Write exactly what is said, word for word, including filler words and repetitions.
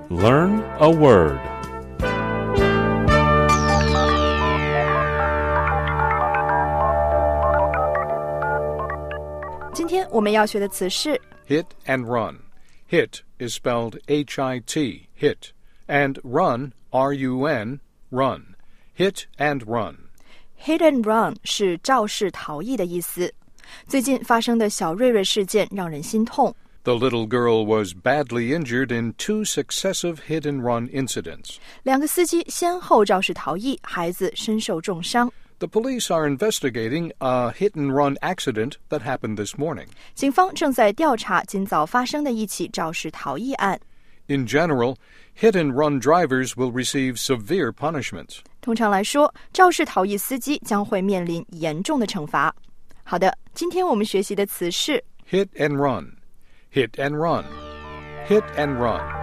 Learn a word. 今天我们要学的词是 Hit and run. Hit is spelled H I T, hit, and run, R U N, run. Hit and run. Hit and run 是肇事逃逸的意思。最近发生的小瑞瑞事件让人心痛。 The little girl was badly injured in two successive hit-and-run incidents. 两个司机先后肇事逃逸，孩子身受重伤。 The police are investigating a hit-and-run accident that happened this morning. 警方正在调查今早发生的一起肇事逃逸案。 In general, hit-and-run drivers will receive severe punishments. 通常来说，肇事逃逸司机将会面临严重的惩罚。好的，今天我们学习的词是 Hit and run. Hit and run. Hit and run.